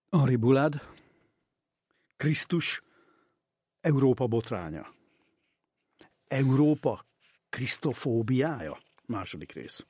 Henri Boulade, Krisztus, Európa botránya. Európa krisztofóbiája? Második rész.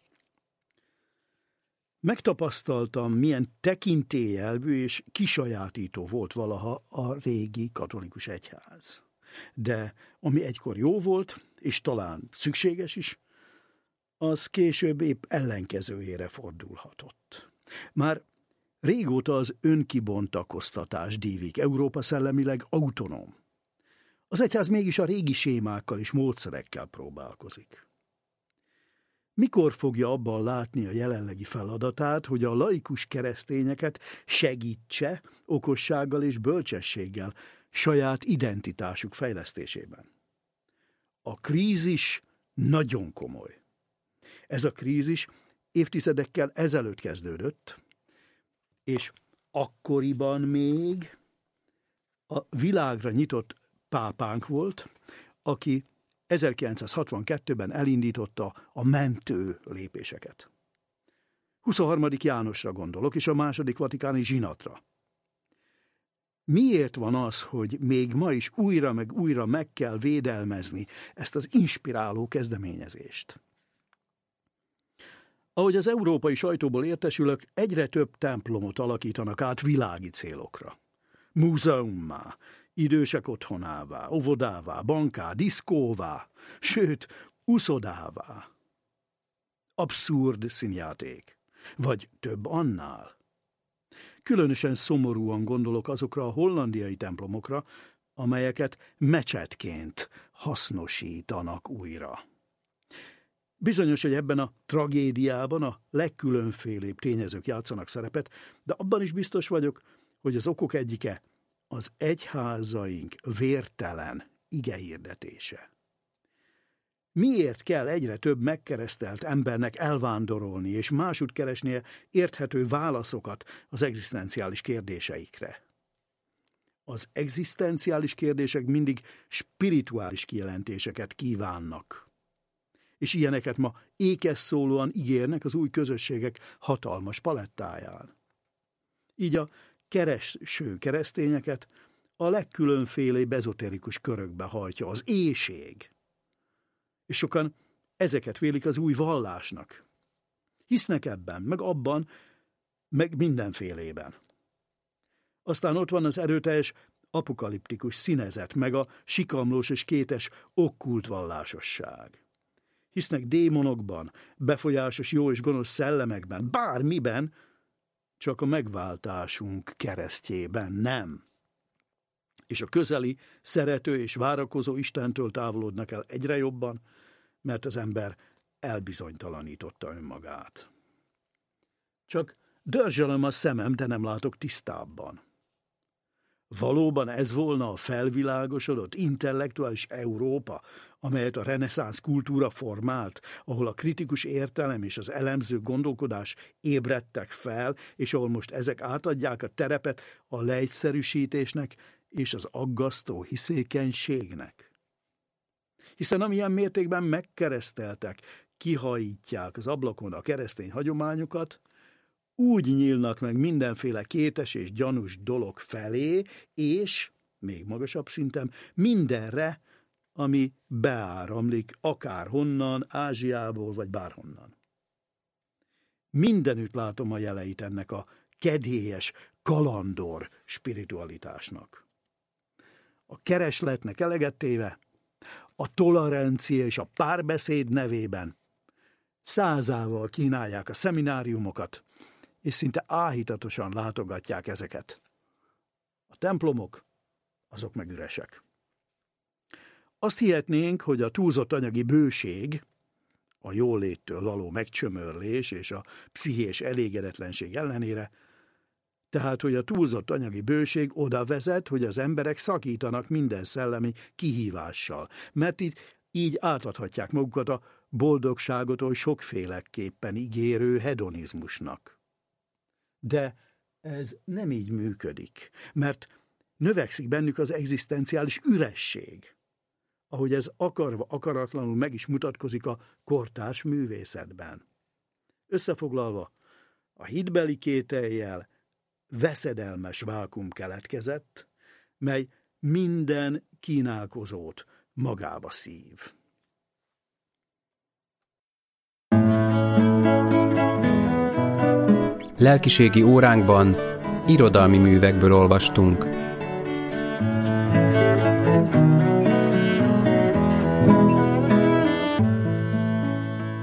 Megtapasztaltam, milyen tekintélyelvű és kisajátító volt valaha a régi katolikus egyház. De ami egykor jó volt, és talán szükséges is, az később épp ellenkezőjére fordulhatott. Már régóta az önkibontakoztatás dívik, Európa szellemileg autonóm. Az egyház mégis a régi sémákkal és módszerekkel próbálkozik. Mikor fogja abban látni a jelenlegi feladatát, hogy a laikus keresztényeket segítse okossággal és bölcsességgel saját identitásuk fejlesztésében? A krízis nagyon komoly. Ez a krízis évtizedekkel ezelőtt kezdődött, és akkoriban még a világra nyitott pápánk volt, aki 1962-ben elindította a mentő lépéseket. 23. Jánosra gondolok, és a második vatikáni zsinatra. Miért van az, hogy még ma is újra meg újra meg kell védelmezni ezt az inspiráló kezdeményezést? Ahogy az európai sajtóból értesülök, egyre több templomot alakítanak át világi célokra. Múzeummá, idősek otthonává, óvodává, banká, diszkóvá, sőt, uszodává. Abszurd színjáték, vagy több annál. Különösen szomorúan gondolok azokra a hollandiai templomokra, amelyeket mecsetként hasznosítanak újra. Bizonyos, hogy ebben a tragédiában a legkülönfélébb tényezők játszanak szerepet, de abban is biztos vagyok, hogy az okok egyike az egyházaink vértelen igehirdetése. Miért kell egyre több megkeresztelt embernek elvándorolni és másút keresnie érthető válaszokat az egzisztenciális kérdéseikre? Az egzisztenciális kérdések mindig spirituális kijelentéseket kívánnak. És ilyeneket ma ékes szólóan ígérnek az új közösségek hatalmas palettáján. Így a kereső keresztényeket a legkülönfélébb ezoterikus körökbe hajtja az éhség. És sokan ezeket vélik az új vallásnak. Hisznek ebben, meg abban, meg mindenfélében. Aztán ott van az erőteljes apokaliptikus színezet, meg a sikamlós és kétes okkult vallásosság. Hisznek démonokban, befolyásos jó és gonosz szellemekben, bármiben, csak a megváltásunk keresztjében nem. És a közeli, szerető és várakozó Istentől távolodnak el egyre jobban, mert az ember elbizonytalanította önmagát. Csak dörzsölöm a szemem, de nem látok tisztábban. Valóban ez volna a felvilágosodott, intellektuális Európa, amelyet a reneszánsz kultúra formált, ahol a kritikus értelem és az elemző gondolkodás ébredtek fel, és ahol most ezek átadják a terepet a leegyszerűsítésnek és az aggasztó hiszékenységnek. Hiszen amilyen mértékben megkereszteltek, kihajítják az ablakon a keresztény hagyományokat, úgy nyílnak meg mindenféle kétes és gyanús dolog felé, és, még magasabb szinten, mindenre, ami beáramlik akárhonnan, Ázsiából vagy bárhonnan. Mindenütt látom a jeleit ennek a kedélyes, kalandor spiritualitásnak. A keresletnek eleget téve, a tolerancia és a párbeszéd nevében százával kínálják a szemináriumokat, és szinte áhítatosan látogatják ezeket. A templomok, azok meg üresek. Azt hihetnénk, hogy a túlzott anyagi bőség, a jóléttől való megcsömörlés és a pszichés elégedetlenség ellenére, tehát, hogy a túlzott anyagi bőség oda vezet, hogy az emberek szakítanak minden szellemi kihívással, mert így átadhatják magukat a boldogságotól sokféleképpen ígérő hedonizmusnak. De ez nem így működik, mert növekszik bennük az egzisztenciális üresség, ahogy ez akarva akaratlanul meg is mutatkozik a kortárs művészetben. Összefoglalva, a hitbeli kétellyel veszedelmes vákum keletkezett, mely minden kínálkozót magába szív. Lelkiségi óránkban irodalmi művekből olvastunk.